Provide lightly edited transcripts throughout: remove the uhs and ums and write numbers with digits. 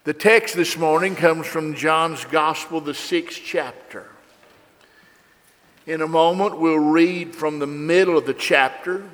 The text this morning comes from John's Gospel, the 6th chapter. In a moment, we'll read from the middle of the chapter.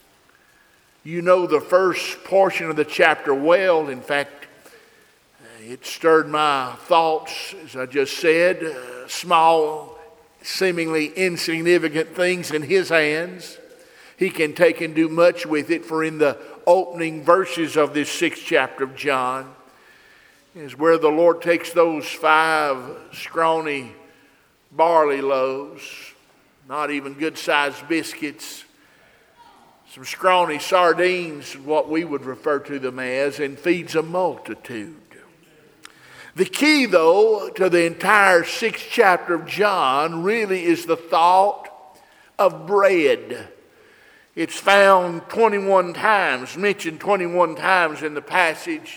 You know the first portion of the chapter well. In fact, it stirred my thoughts, as I just said, small, seemingly insignificant things in His hands. He can take and do much with it, for in the opening verses of this 6th chapter of John is where the Lord takes those 5 scrawny barley loaves, not even good-sized biscuits, some scrawny sardines, what we would refer to them as, and feeds a multitude. The key, though, to the entire 6th chapter of John really is the thought of bread. It's found 21 times, mentioned 21 times in the passage.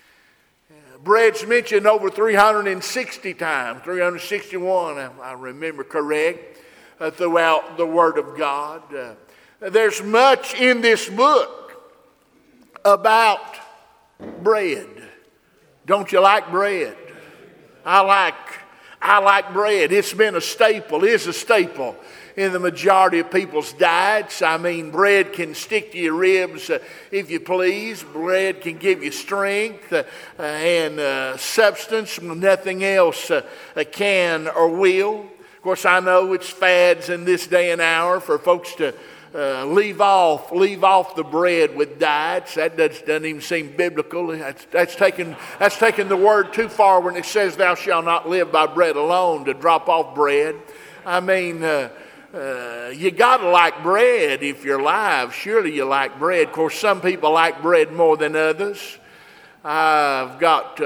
Bread's mentioned over 360 times, 361, I remember correct, throughout the Word of God. There's much in this book about bread. Don't you like bread? I like bread. It's been a staple, is a staple in the majority of people's diets. I mean, bread can stick to your ribs if you please. Bread can give you strength and substance when nothing else can or will. Of course, I know it's fads in this day and hour for folks to leave off the bread with diets. That doesn't even seem biblical. That's taking the word too far when it says, "Thou shalt not live by bread alone," to drop off bread. I mean, you got to like bread if you're alive. Surely you like bread. Of course, some people like bread more than others. I've got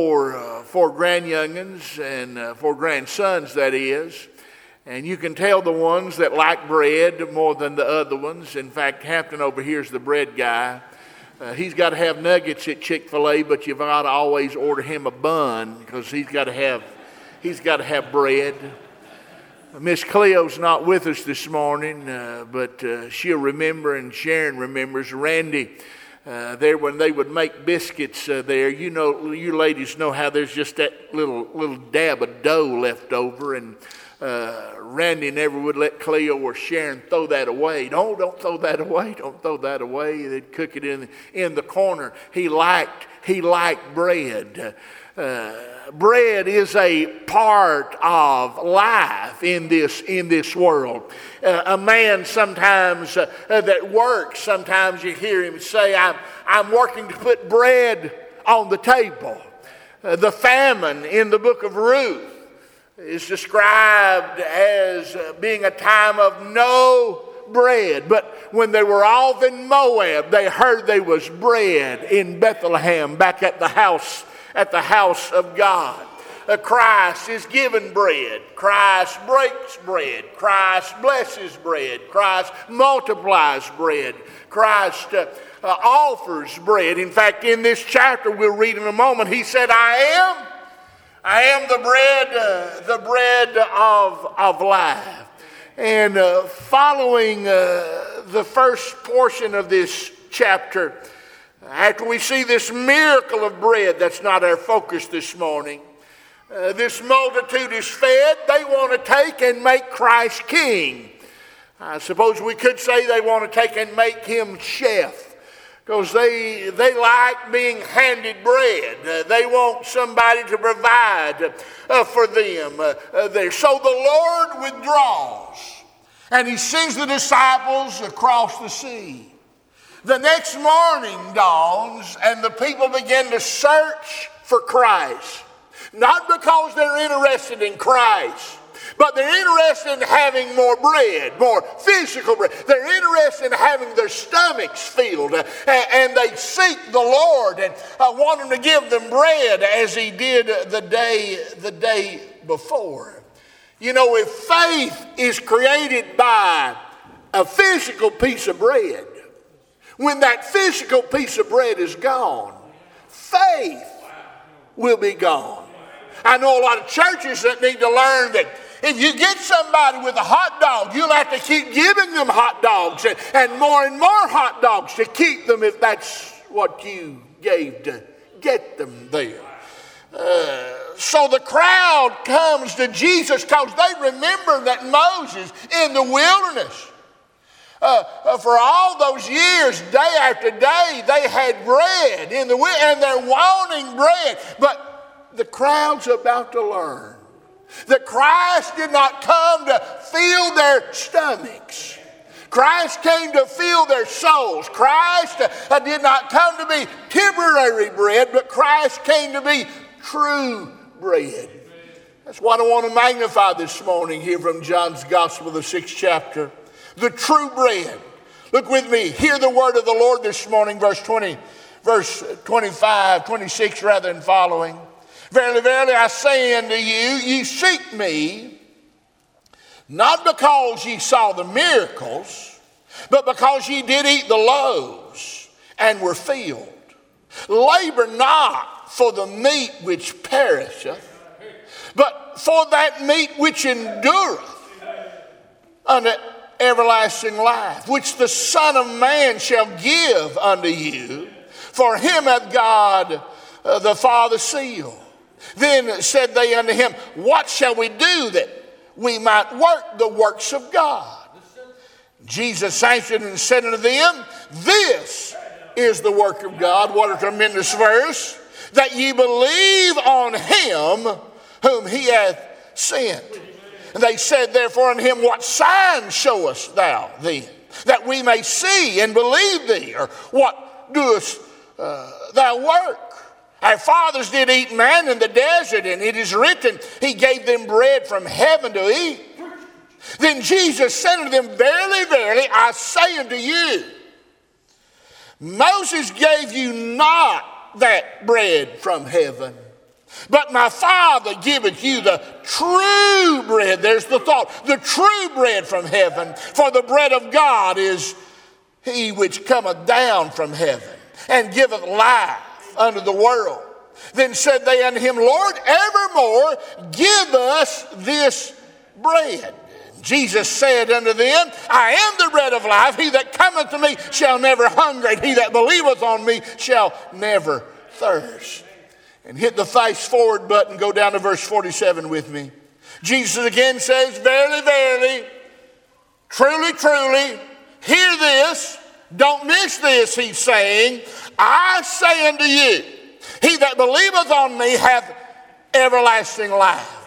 4 grandyoungins and 4 grandsons, that is. And you can tell the ones that like bread more than the other ones. In fact, Hampton over here is the bread guy. He's got to have nuggets at Chick-fil-A, but you've got to always order him a bun because he's got to have bread. Miss Cleo's not with us this morning, but she'll remember, and Sharon remembers Randy there when they would make biscuits there. You know, you ladies know how there's just that little dab of dough left over, and Randy never would let Cleo or Sharon throw that away. No, don't throw that away. Don't throw that away. They'd cook it in the corner. He liked bread. Bread is a part of life in this world. A man sometimes that works, sometimes you hear him say, I'm working to put bread on the table. The famine in the book of Ruth is described as being a time of no bread. But when they were off in Moab, they heard there was bread in Bethlehem, back at the house of God. Christ is given bread. Christ breaks bread. Christ blesses bread. Christ multiplies bread. Christ offers bread. In fact, in this chapter we'll read in a moment, He said, I am the bread of life. And following the first portion of this chapter, after we see this miracle of bread, that's not our focus this morning. This multitude is fed. They want to take and make Christ king. I suppose we could say they want to take and make Him chef, because they like being handed bread. They want somebody to provide for them there. So the Lord withdraws, and He sends the disciples across the sea. The next morning dawns, and the people begin to search for Christ. Not because they're interested in Christ, but they're interested in having more bread, more physical bread. They're interested in having their stomachs filled, and they seek the Lord and want Him to give them bread as He did the day before. You know, if faith is created by a physical piece of bread, when that physical piece of bread is gone, faith will be gone. I know a lot of churches that need to learn that if you get somebody with a hot dog, you'll have to keep giving them hot dogs and more hot dogs to keep them if that's what you gave to get them there. So the crowd comes to Jesus because they remember that Moses in the wilderness, for all those years, day after day, they had bread in the wilderness, and they're wanting bread. But the crowd's about to learn that Christ did not come to fill their stomachs. Christ came to fill their souls. Christ did not come to be temporary bread, but Christ came to be true bread. That's what I want to magnify this morning here from John's Gospel, the 6th chapter. The true bread. Look with me. Hear the word of the Lord this morning, verse 25, 26 rather, and following. Verily, verily, I say unto you, ye seek me, not because ye saw the miracles, but because ye did eat the loaves and were filled. Labor not for the meat which perisheth, but for that meat which endureth unto everlasting life, which the Son of Man shall give unto you. For him hath God the Father sealed. Then said they unto him, what shall we do that we might work the works of God? Jesus answered and said unto them, this is the work of God. What a tremendous verse. That ye believe on him whom he hath sent. And they said therefore unto him, what sign showest thou then, that we may see and believe thee? Or what doest thou work? Our fathers did eat manna in the desert, and it is written, he gave them bread from heaven to eat. Then Jesus said unto them, verily, verily, I say unto you, Moses gave you not that bread from heaven, but my Father giveth you the true bread. There's the thought, the true bread from heaven. For the bread of God is he which cometh down from heaven, and giveth life unto the world. Then said they unto him, Lord, evermore give us this bread. Jesus said unto them, I am the bread of life. He that cometh to me shall never hunger, and he that believeth on me shall never thirst. And hit the fast forward button, go down to verse 47 with me. Jesus again says, verily, verily, truly, truly, hear this, don't miss this, he's saying, I say unto you, he that believeth on me hath everlasting life.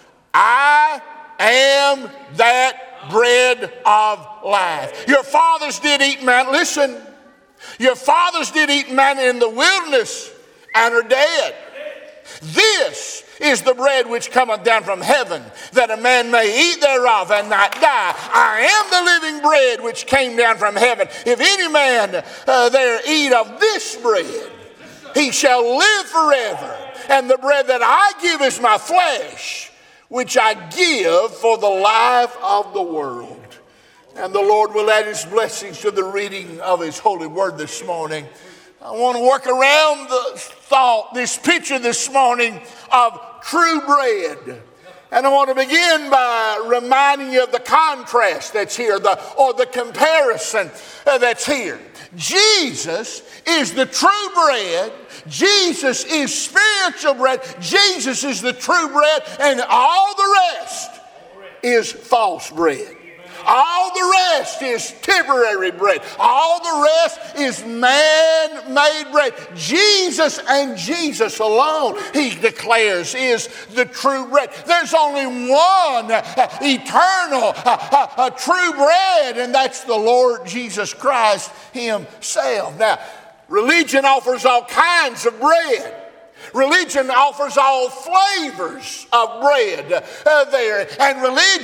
I am that bread of life. Your fathers did eat manna. Listen, your fathers did eat manna in the wilderness and are dead. This is the bread which cometh down from heaven, that a man may eat thereof and not die. I am the living bread which came down from heaven. If any man there eat of this bread, he shall live forever. And the bread that I give is my flesh, which I give for the life of the world. And the Lord will add his blessings to the reading of his holy word this morning. I want to work around the thought, this picture this morning of true bread. And I want to begin by reminding you of the contrast that's here, or the comparison that's here. Jesus is the true bread. Jesus is spiritual bread. Jesus is the true bread, and all the rest is false bread. All the rest is temporary bread. All the rest is man-made bread. Jesus and Jesus alone, he declares, is the true bread. There's only one eternal, true bread, and that's the Lord Jesus Christ himself. Now, religion offers all kinds of bread. Religion offers all flavors of bread there, and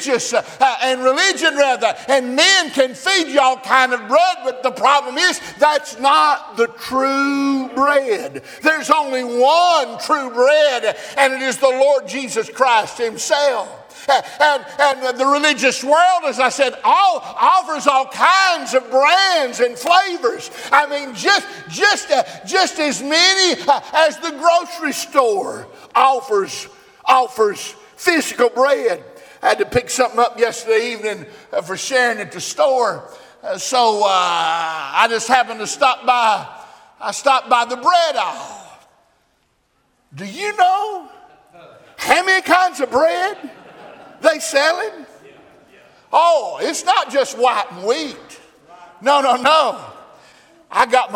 religion rather, and men can feed you all kind of bread, but the problem is that's not the true bread. There's only one true bread, and it is the Lord Jesus Christ himself. And the religious world, as I said, offers all kinds of brands and flavors. I mean, just as many as the grocery store offers physical bread. I had to pick something up yesterday evening for sharing at the store. So I just happened to stop by. I stopped by the bread aisle. Do you know how many kinds of bread they selling? Oh, it's not just white and wheat. No. I got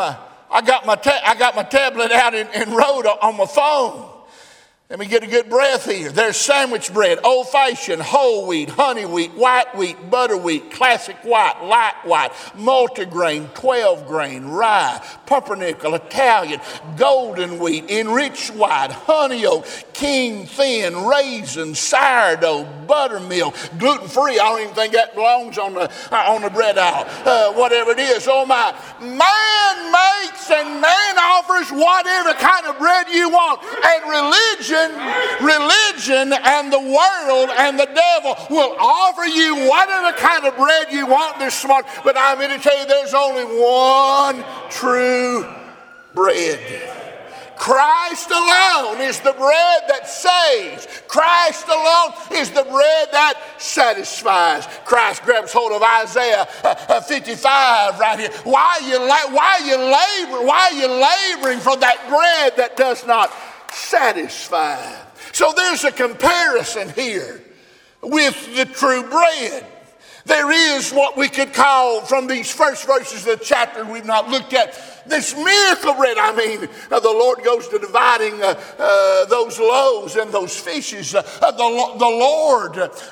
my tablet out and wrote on my phone. Let me get a good breath here. There's sandwich bread, old-fashioned, whole wheat, honey wheat, white wheat, butter wheat, classic white, light white, multigrain, 12-grain, rye, pumpernickel, Italian, golden wheat, enriched white, honey oat, king thin, raisin, sourdough, buttermilk, gluten-free. I don't even think that belongs on the bread aisle. Whatever it is. Oh my. Man makes and man offers whatever kind of bread you want. And religion and the world and the devil will offer you whatever kind of bread you want this morning. But I'm here to tell you there's only one true bread. Christ alone is the bread that saves. Christ alone is the bread that satisfies. Christ grabs hold of Isaiah 55 right here. Why are you laboring for that bread that does not satisfy? So there's a comparison here with the true bread. There is what we could call, from these first verses of the chapter we've not looked at, this miracle bread. I mean, the Lord goes to dividing those loaves and those fishes. The Lord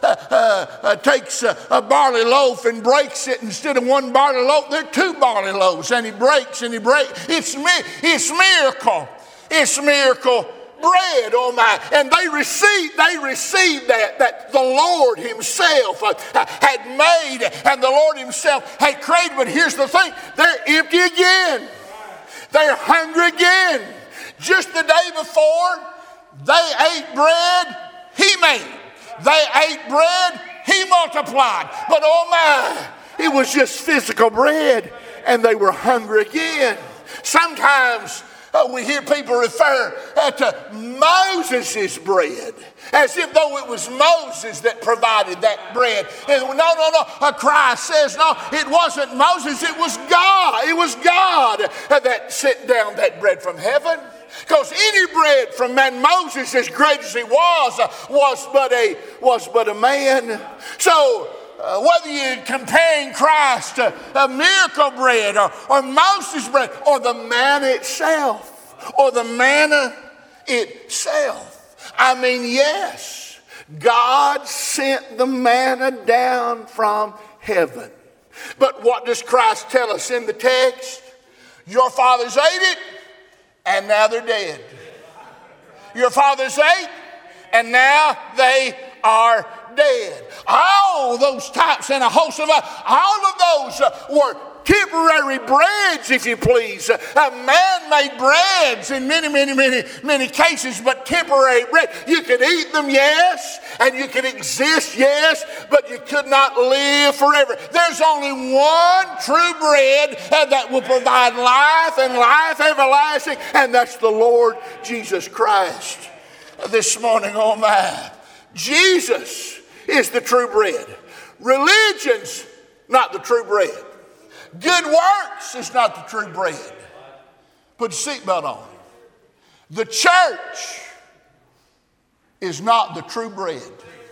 takes a barley loaf and breaks it. Instead of one barley loaf, there are two barley loaves. And he breaks. It's miracle. It's miracle bread, oh my. And they received that the Lord himself had made, and the Lord himself had created. But here's the thing, they're empty again. They're hungry again. Just the day before, they ate bread he made. They ate bread he multiplied. But oh my, it was just physical bread, and they were hungry again. Sometimes we hear people refer to Moses' bread, as if though it was Moses that provided that bread. And no. Christ says, no, it wasn't Moses, it was God. It was God that sent down that bread from heaven. Because any bread from man, Moses, as great as he was but a man. So whether you're comparing Christ to a miracle bread or Moses' bread or the manna itself, I mean, yes, God sent the manna down from heaven. But what does Christ tell us in the text? Your fathers ate it, and now they're dead. Your fathers ate, and now they are dead. All those types and a host of all of those were temporary breads, if you please. Man-made breads in many cases, but temporary bread. You could eat them, yes, and you could exist, yes, but you could not live forever. There's only one true bread that will provide life and life everlasting, and that's the Lord Jesus Christ. This morning, oh my, Jesus is the true bread. Religion's not the true bread. Good works is not the true bread. Put your seatbelt on. The church is not the true bread.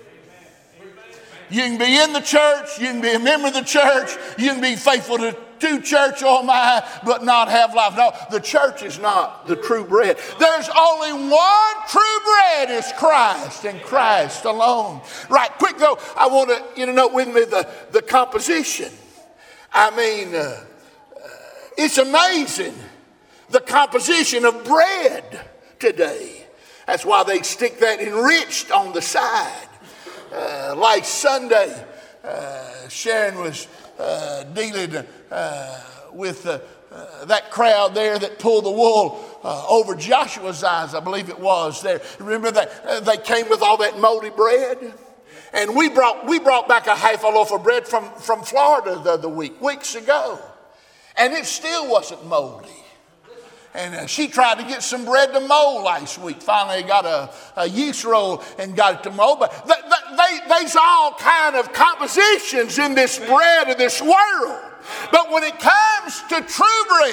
You can be in the church, you can be a member of the church, you can be faithful to church, oh my, but not have life. No, the church is not the true bread. There's only one true bread, is Christ and Christ alone. Right, quick though, I want you to note with me the composition. I mean, it's amazing, the composition of bread today. That's why they stick that enriched on the side. Last Sunday, Sharon was dealing with that crowd there that pulled the wool over Joshua's eyes, I believe it was there. Remember that they came with all that moldy bread? And we brought back a half a loaf of bread from Florida the other weeks ago. And it still wasn't moldy. And she tried to get some bread to mold last week. Finally got a yeast roll and got it to mold. But there's all kind of compositions in this bread of this world. But when it comes to true bread,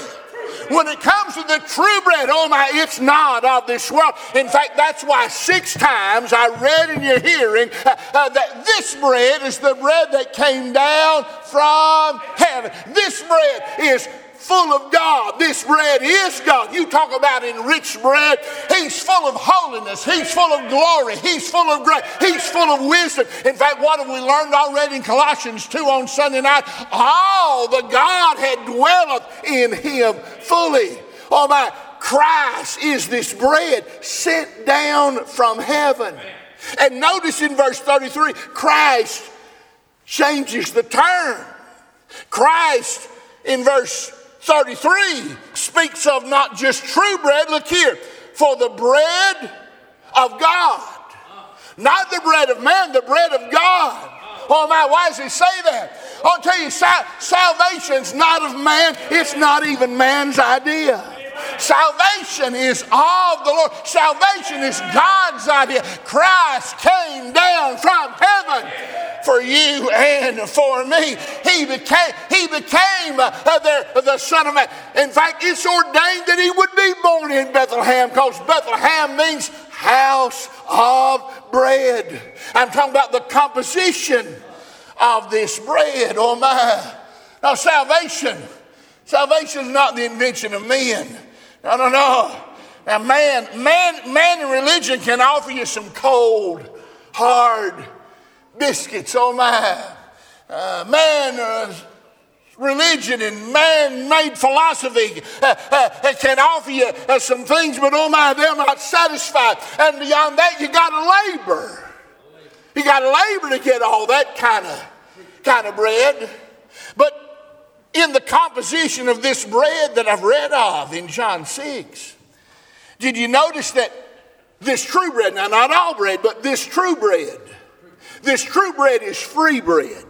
When it comes to the true bread, oh my, it's not of this world. In fact, that's why 6 times I read in your hearing that this bread is the bread that came down from heaven. This bread is full of God. This bread is God. You talk about enriched bread. He's full of holiness. He's full of glory. He's full of grace. He's full of wisdom. In fact, what have we learned already in Colossians 2 on Sunday night? All the Godhead dwelleth in him fully. Oh my, Christ is this bread sent down from heaven. And notice in verse 33, Christ changes the term. Christ in verse 33 speaks of not just true bread. Look here. For the bread of God. Not the bread of man, the bread of God. Oh my, why does he say that? I'll tell you, salvation's not of man. It's not even man's idea. Salvation is of the Lord. Salvation is God's idea. Christ came down from heaven for you and for me. He became the Son of Man. In fact, it's ordained that he would be born in Bethlehem, because Bethlehem means house of bread. I'm talking about the composition of this bread. Oh my. Now salvation is not the invention of men. No. Now man in religion can offer you some cold, hard biscuits. Oh my. Religion and man-made philosophy can offer you some things, but oh my, they're not satisfied. And beyond that, you got to labor. You got to labor to get all that kind of bread. But in the composition of this bread that I've read of in John 6, did you notice that this true bread, now not all bread, but this true bread is free bread.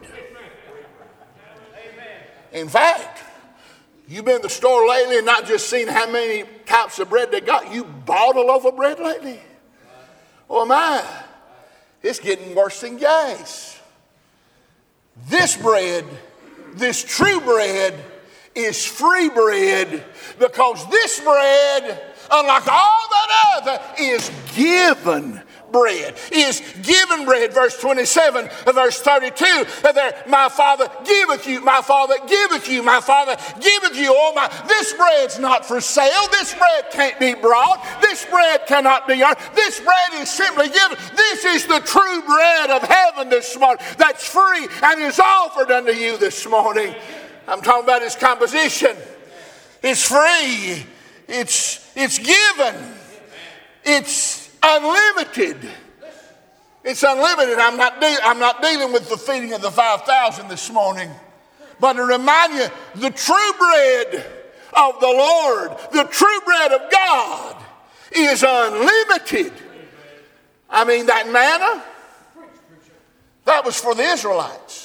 In fact, you've been in the store lately and not just seen how many types of bread they got. You bought a loaf of bread lately? Oh my, it's getting worse than gas. This bread, this true bread, is free bread, because this bread, unlike all that other, is given bread. Is given bread. Verse 27, verse 32, there, my Father giveth you, my Father giveth you, my Father giveth you. Oh my, this bread's not for sale. This bread can't be brought. This bread cannot be earned. This bread is simply given. This is the true bread of heaven this morning, that's free and is offered unto you this morning. I'm talking about its composition. It's free. It's given. It's unlimited. It's unlimited. I'm not dealing with the feeding of the 5,000 this morning, but to remind you, the true bread of the Lord, the true bread of God, is unlimited. I mean, that manna, that was for the Israelites.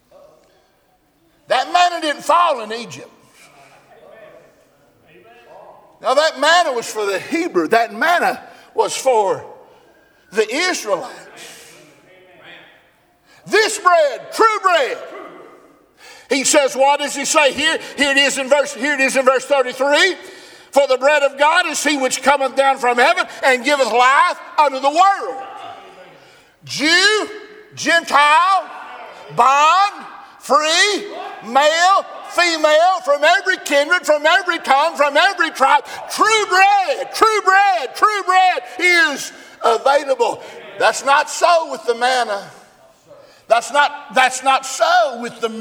That manna didn't fall in Egypt. Now that manna was for the Hebrew. That manna was for the Israelites. This bread, true bread. He says, what does he say here? Here it is in verse 33. For the bread of God is he which cometh down from heaven and giveth life unto the world. Jew, Gentile, bond, free, male, female, from every kindred, from every tongue, from every tribe. True bread is available. That's not so with the manna. That's not so with the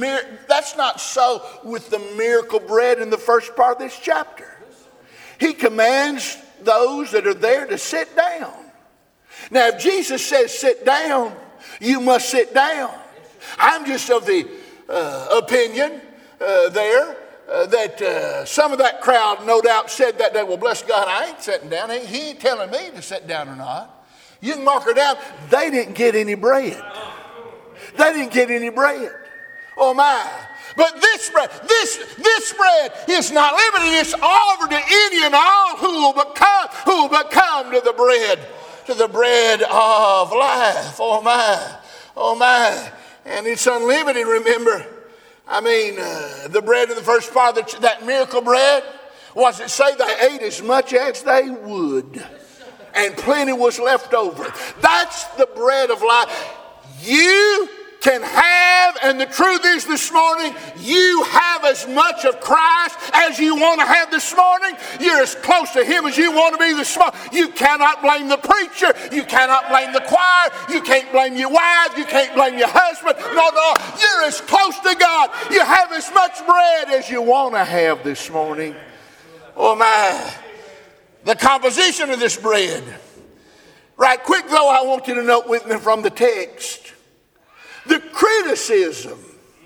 miracle bread in the first part of this chapter. He commands those that are there to sit down. Now, if Jesus says sit down, you must sit down. I'm just of the opinion that some of that crowd no doubt said that day, well, bless God, I ain't sitting down. He ain't telling me to sit down or not. You can mark her down. They didn't get any bread. They didn't get any bread. Oh my. But this bread is not limited. It's offered to any and all who will become to the bread of life. Oh my. Oh my. And it's unlimited, remember. I mean, the bread in the first part, that miracle bread, Was it say they ate as much as they would, and plenty was left over? That's the bread of life. You can have, and the truth is this morning, you have as much of Christ as you want to have this morning. You're as close to Him as you want to be this morning. You cannot blame the preacher. You cannot blame the choir. You can't blame your wife. You can't blame your husband. No. You're as close to God. You have as much bread as you want to have this morning. Oh my. The composition of this bread. Right quick though, I want you to note with me from the text. The criticism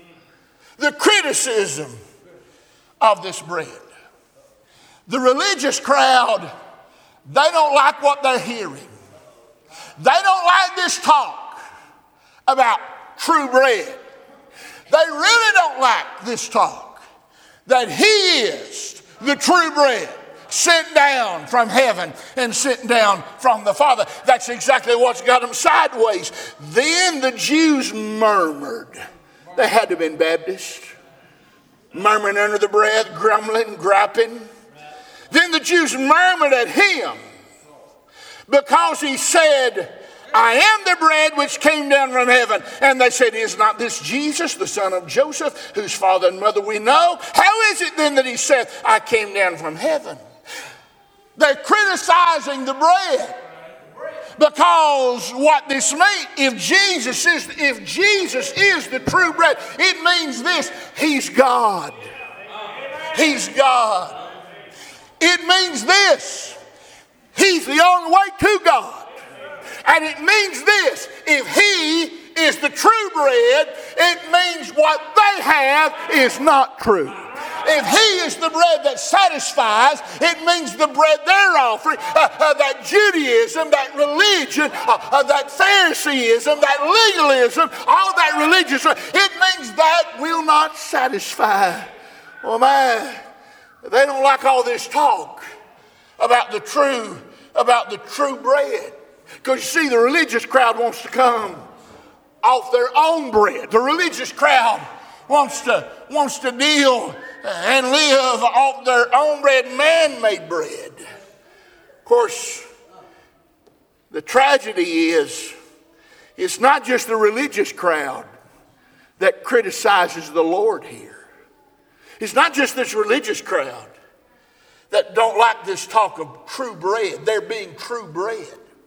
of this bread. The religious crowd, they don't like what they're hearing. They don't like this talk about true bread. They really don't like this talk that He is the true bread, sent down from heaven and sent down from the Father. That's exactly what's got them sideways. Then the Jews murmured. They had to have been Baptists. Murmuring under the breath, grumbling, griping. Then the Jews murmured at Him because He said, I am the bread which came down from heaven. And they said, is not this Jesus, the son of Joseph, whose father and mother we know? How is it then that He said, I came down from heaven? They're criticizing the bread because what this means, if Jesus is the true bread, it means this: He's God. He's God. It means this: He's the only way to God. And it means this: if He is the true bread, it means what they have is not true. If He is the bread that satisfies, it means the bread they're offering, that Judaism, that religion, that Phariseeism, that legalism, all that religious, it means that will not satisfy. Oh man, they don't like all this talk about the true bread. Because you see, the religious crowd wants to come off their own bread. The religious crowd wants to deal and live off their own bread, man-made bread. Of course, the tragedy is, it's not just the religious crowd that criticizes the Lord here. It's not just this religious crowd that don't like this talk of true bread. They're being true bread.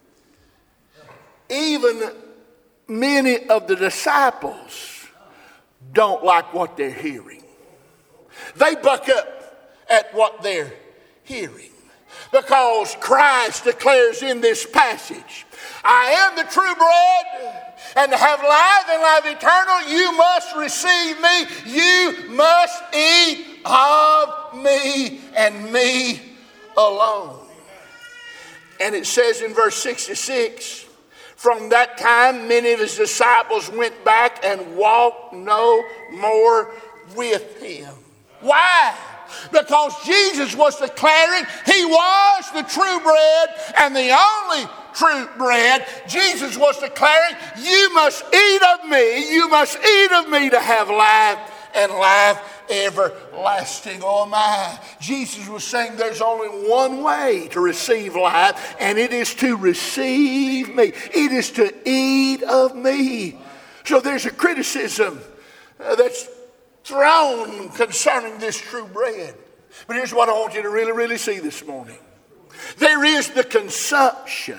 Even many of the disciples don't like what they're hearing. They buck up at what they're hearing. Because Christ declares in this passage, I am the true bread, and to have life and life eternal, you must receive me. You must eat of me and me alone. And it says in verse 66, from that time, many of His disciples went back and walked no more with Him. Why? Because Jesus was declaring He was the true bread and the only true bread. Jesus was declaring, you must eat of me. You must eat of me to have life and life everlasting. Oh my. Jesus was saying there's only one way to receive life, and it is to receive me. It is to eat of me. So there's a criticism that's thrown concerning this true bread. But here's what I want you to really, really see this morning. There is the consumption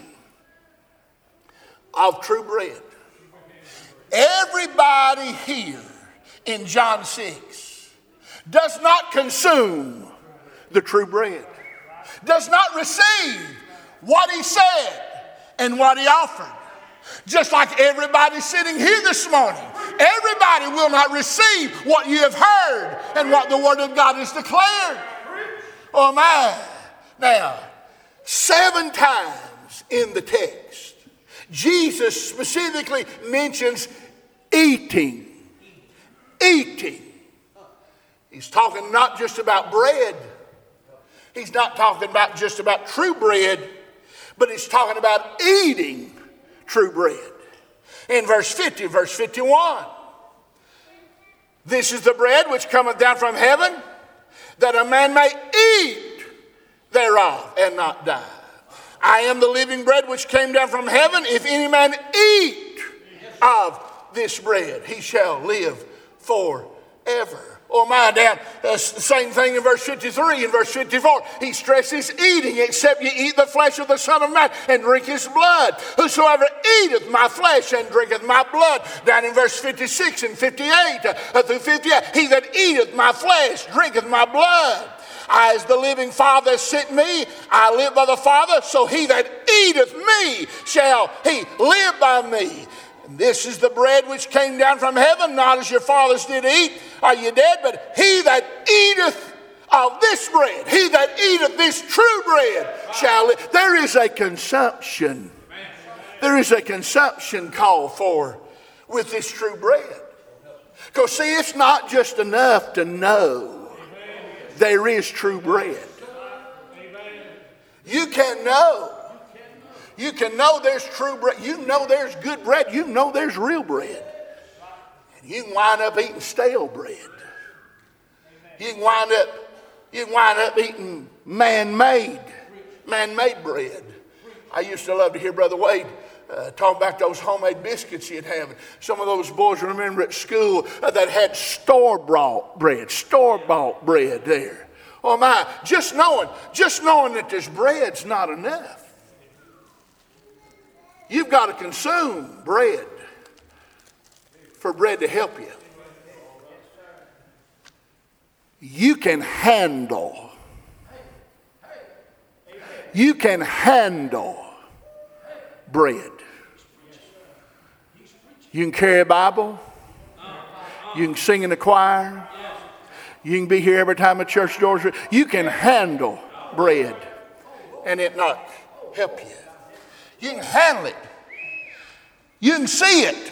of true bread. Everybody here in John 6 does not consume the true bread, does not receive what He said and what He offered. Just like everybody sitting here this morning, everybody will not receive what you have heard and what the Word of God has declared. Oh my. Now, 7 times in the text, Jesus specifically mentions eating. Eating. He's talking not just about bread. He's not talking about just about true bread, but He's talking about eating true bread. In verse 50, verse 51, this is the bread which cometh down from heaven, that a man may eat thereof and not die. I am the living bread which came down from heaven. If any man eat of this bread, he shall live forever. Oh my, down, same thing in verse 53 and verse 54. He stresses eating, except ye eat the flesh of the Son of Man and drink his blood. Whosoever eateth my flesh and drinketh my blood. Down in verse 56 and 58 through 58. He that eateth my flesh drinketh my blood. I, as the living Father sent me, I live by the Father, so he that eateth me shall he live by me. And this is the bread which came down from heaven, not as your fathers did eat, are you dead? But he that eateth of this bread, he that eateth this true bread shall live. There is a consumption. There is a consumption called for with this true bread. Because see, it's not just enough to know there is true bread. You can know. You can know there's true bread. You know there's good bread. You know there's real bread. And you can wind up eating stale bread. You can wind up eating man-made bread. I used to love to hear Brother Wade talk about those homemade biscuits he'd have. Some of those boys, remember at school, that had store-bought bread there. Oh my, just knowing that this bread's not enough. You've got to consume bread for bread to help you. You can handle bread. You can carry a Bible. You can sing in the choir. You can be here every time a church doors. You can handle bread and it not help you. You can handle it. You can see it.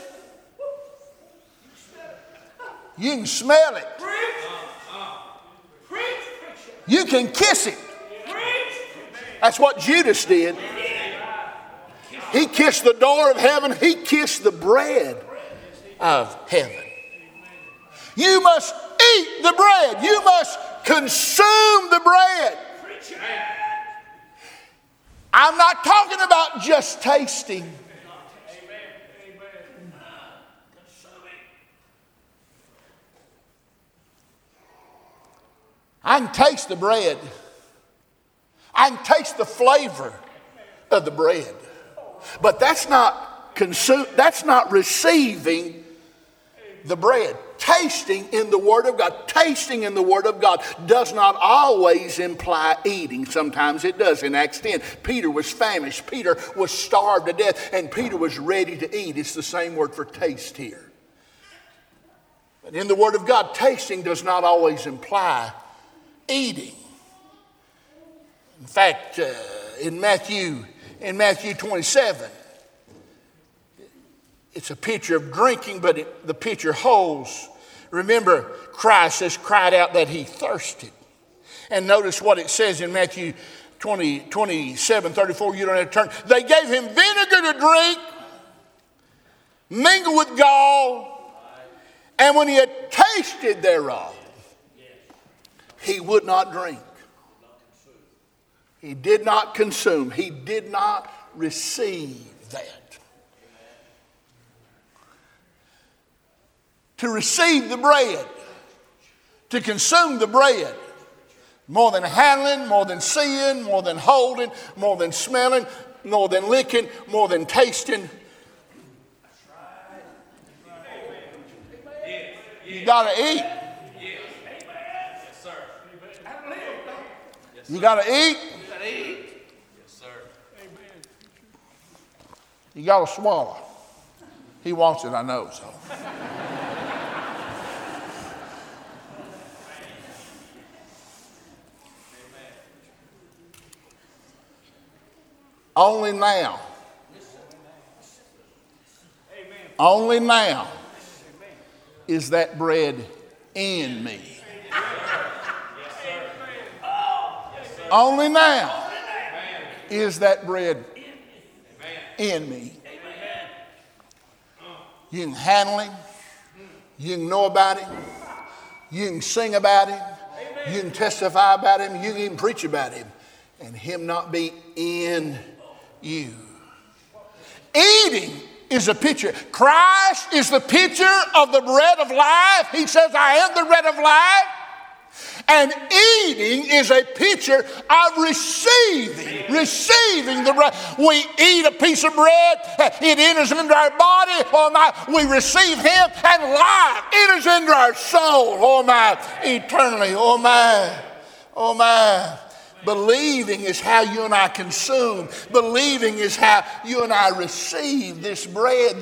You can smell it. You can kiss it. That's what Judas did. He kissed the door of heaven. He kissed the bread of heaven. You must eat the bread. You must consume the bread. I'm not talking about just tasting. I can taste the bread. I can taste the flavor of the bread. But that's not receiving the bread. Tasting in the Word of God. Tasting in the Word of God does not always imply eating. Sometimes it does. In Acts 10, Peter was famished. Peter was starved to death. And Peter was ready to eat. It's the same word for taste here. But in the Word of God, tasting does not always imply eating. In fact, in Matthew 27, it's a picture of drinking, but the picture holds. Remember, Christ has cried out that he thirsted. And notice what it says in Matthew 27:34. You don't have to turn. They gave him vinegar to drink, mingled with gall, and when he had tasted thereof, he would not drink. He did not consume. He did not receive that. To receive the bread, to consume the bread, more than handling, more than seeing, more than holding, more than smelling, more than licking, more than tasting. You got to eat. You got to eat. You got to swallow. He wants it, I know, so. Only now is that bread in me. Only now is that bread in me. You can handle him. You can know about him. You can sing about him. You can testify about him. You can even preach about him. And him not be in you. Eating is a picture. Christ is the picture of the bread of life. He says, I am the bread of life. And eating is a picture of receiving the bread. We eat a piece of bread, it enters into our body, oh my, we receive him, and life enters into our soul, oh my, eternally, oh my, oh my. Believing is how you and I consume. Believing is how you and I receive this bread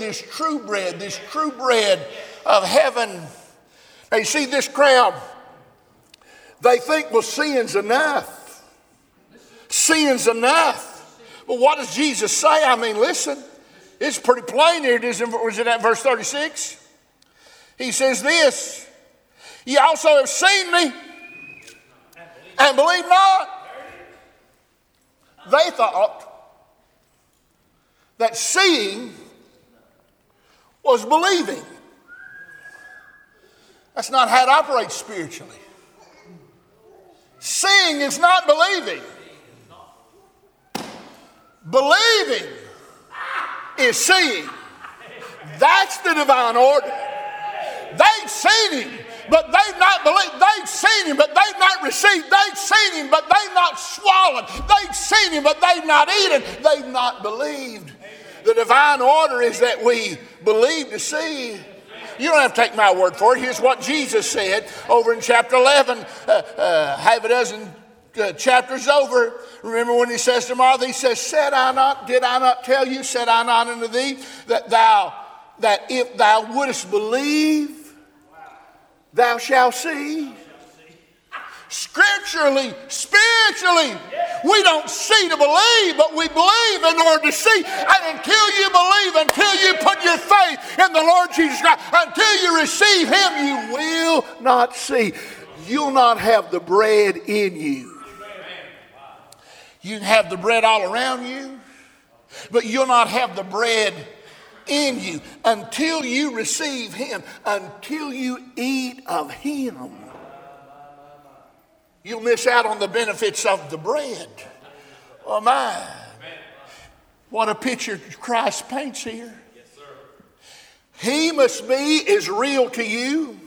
of heaven. Now you see this crowd, they think, well, sin's enough. Sin's enough. But what does Jesus say? I mean, listen, it's pretty plain here. Was it at verse 36? He says this, ye also have seen me and believe not. They thought that seeing was believing. That's not how it operates spiritually. Seeing is not believing. Believing is seeing. That's the divine order. They've seen him, but they've not believed. They've seen him, but they've not received. They've seen him, but they've not swallowed. They've seen him, but they've not eaten. They've not believed. The divine order is that we believe to see. You don't have to take my word for it. Here's what Jesus said over in chapter 11, half a dozen chapters over. Remember when he says to Martha, he says, did I not tell you, said I not unto thee, that if thou wouldest believe, thou shalt see. Scripturally, spiritually, we don't see to believe, but we believe in order to see. And until you believe, until you put your faith in the Lord Jesus Christ, until you receive him, you will not see. You'll not have the bread in you. You can have the bread all around you, but you'll not have the bread in you until you receive him, until you eat of him. You'll miss out on the benefits of the bread. Oh my. What a picture Christ paints here. He must be as real to you.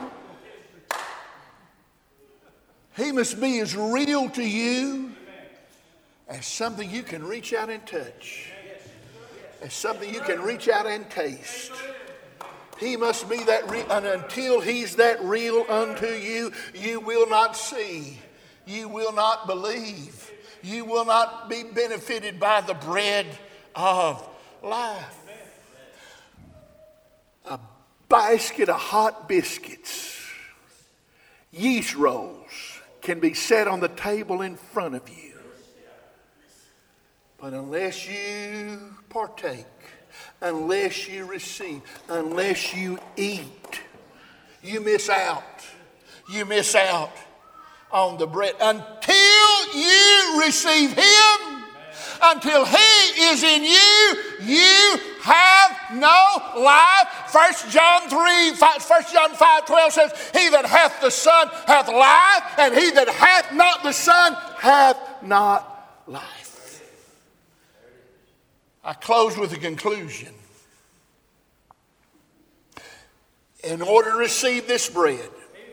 He must be as real to you as something you can reach out and touch. As something you can reach out and taste. He must be that real, and until he's that real unto you, you will not see. You will not believe. You will not be benefited by the bread of life. A basket of hot biscuits, yeast rolls, can be set on the table in front of you. But unless you partake, unless you receive, unless you eat, you miss out. You miss out on the bread. Until you receive him, until he is in you, you have no life. 1 John 5:12 says, he that hath the Son hath life, and he that hath not the Son hath not life. I close with a conclusion. In order to receive this bread,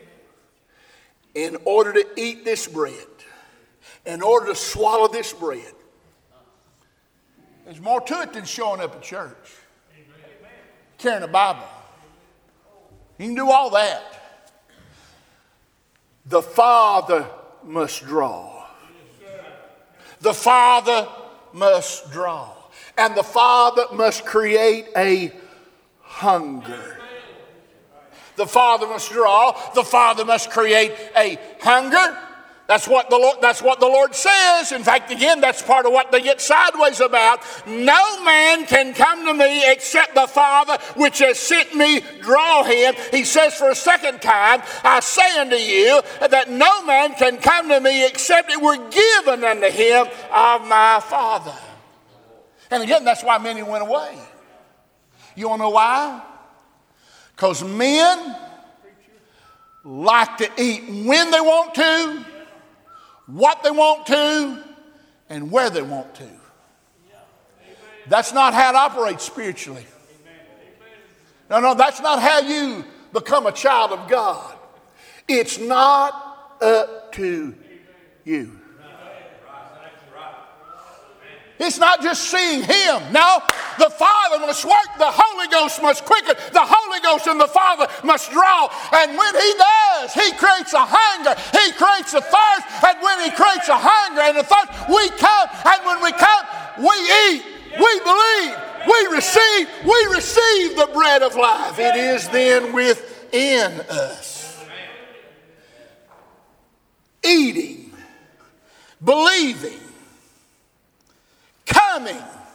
in order to eat this bread, in order to swallow this bread, there's more to it than showing up at church, carrying a Bible. You can do all that. The Father must draw. The Father must draw. And the Father must create a hunger. The Father must draw. The Father must create a hunger. That's what the Lord says. In fact, again, that's part of what they get sideways about. No man can come to me except the Father which has sent me draw him. He says for a second time, I say unto you that no man can come to me except it were given unto him of my Father. And again, that's why many went away. You want to know why? Because men like to eat when they want to, what they want to, and where they want to. That's not how it operates spiritually. No, that's not how you become a child of God. It's not up to you. It's not just seeing Him. No, the Father must work. The Holy Ghost must quicken. The Holy Ghost and the Father must draw. And when He does, He creates a hunger. He creates a thirst. And when He creates a hunger and a thirst, we come. And when we come, we eat. We believe. We receive the bread of life. It is then within us. Eating, believing, coming,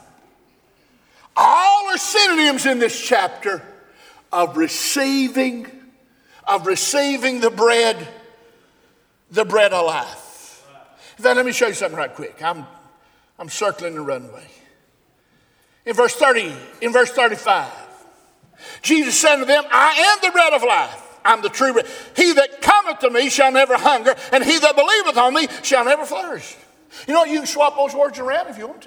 all are synonyms in this chapter of receiving the bread of life. In fact, let me show you something right quick. I'm circling the runway. In verse 35, Jesus said to them, I am the bread of life. I'm the true bread. He that cometh to me shall never hunger, and he that believeth on me shall never thirst. You know what? You can swap those words around if you want to.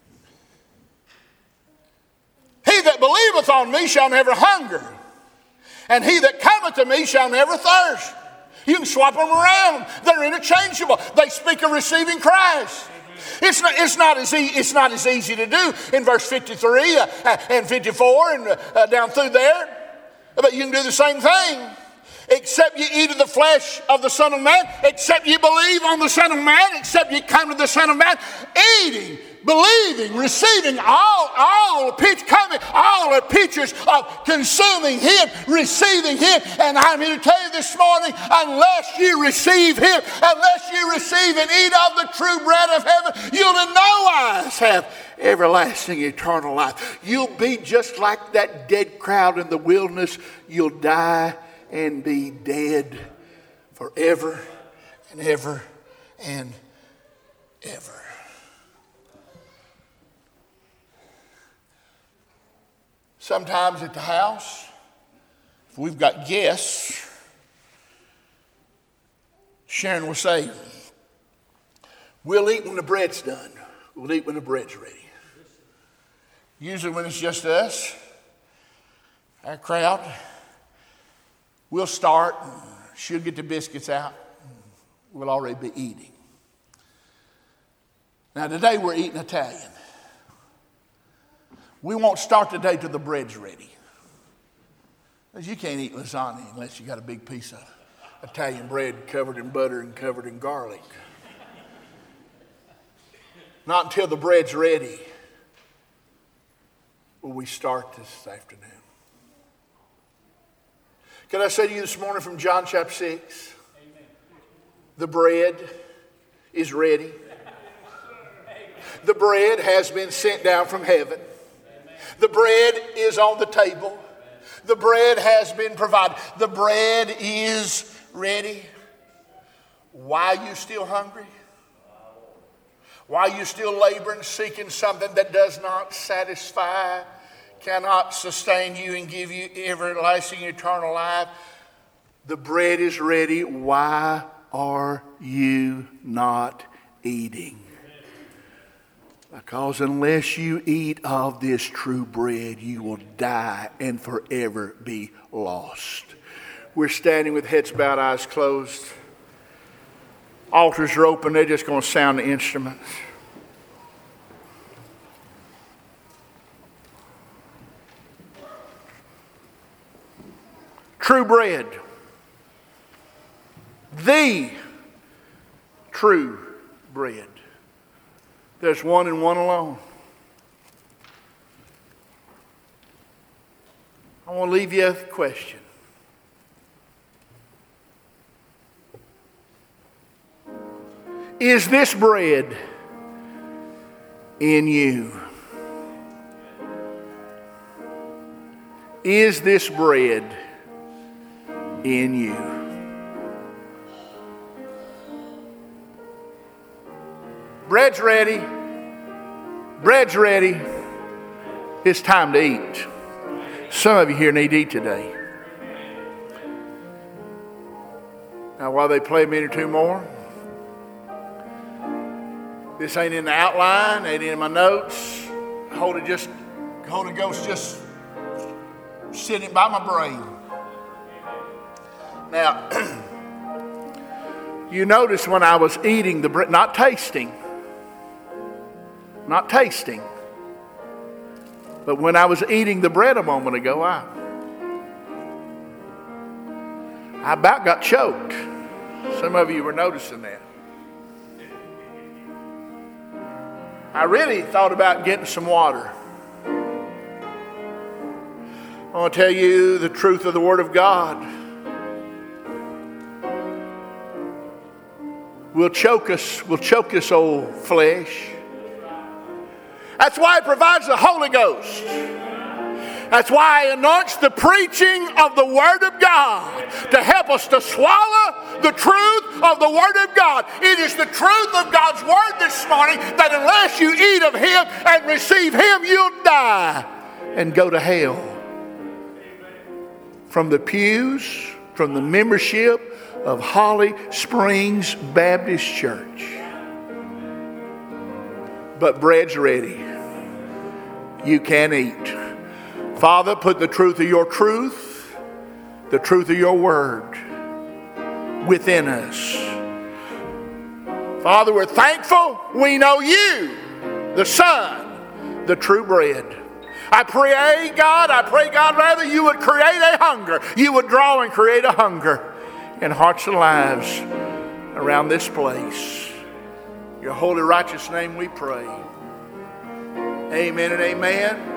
He that believeth on me shall never hunger, and he that cometh to me shall never thirst. You can swap them around. They're interchangeable. They speak of receiving Christ. It's not as easy to do in verse 53 and 54 and down through there. But you can do the same thing. Except you eat of the flesh of the Son of Man, except you believe on the Son of Man, except you come to the Son of Man, eating, believing, receiving, all are pictures of consuming Him, receiving Him. And I'm here to tell you this morning, unless you receive Him, unless you receive and eat of the true bread of heaven, you'll in no wise have everlasting eternal life. You'll be just like that dead crowd in the wilderness. You'll die and be dead forever and ever and ever. Sometimes at the house, if we've got guests, Sharon will say, we'll eat when the bread's done. We'll eat when the bread's ready. Usually when it's just us, our crowd, we'll start, and she'll get the biscuits out, and we'll already be eating. Now today we're eating Italian. We won't start the day till the bread's ready. Because you can't eat lasagna unless you got a big piece of Italian bread covered in butter and covered in garlic. Not until the bread's ready will we start this afternoon. Can I say to you this morning from John chapter 6, the bread is ready. The bread has been sent down from heaven. The bread is on the table. The bread has been provided. The bread is ready. Why are you still hungry? Why are you still laboring, seeking something that does not satisfy, cannot sustain you and give you everlasting eternal life? The bread is ready. Why are you not eating? Because unless you eat of this true bread, you will die and forever be lost. We're standing with heads bowed, eyes closed. Altars are open. They're just going to sound the instruments. True bread. The true bread. There's one and one alone. I want to leave you a question. Is this bread in you? Is this bread in you? Bread's ready. Bread's ready. It's time to eat. Some of you here need to eat today. Now, while they play a minute or two more, this ain't in the outline, ain't in my notes. Holy Ghost just sitting by my brain. Now, you notice when I was eating the bread, not tasting, but when I was eating the bread a moment ago, I about got choked. Some of you were noticing that. I really thought about getting some water. I want to tell you the truth of the Word of God will choke us, old flesh. That's why He provides the Holy Ghost. That's why He anoints the preaching of the Word of God to help us to swallow the truth of the Word of God. It is the truth of God's Word this morning that unless you eat of Him and receive Him, you'll die and go to hell. From the pews, from the membership of Holly Springs Baptist Church. But bread's ready. You can eat. Father, put the truth of your truth, the truth of your word within us. Father, we're thankful we know you, the Son, the true bread. I pray, God, rather you would create a hunger. You would draw and create a hunger in hearts and lives around this place. Your holy, righteous name we pray. Amen and amen.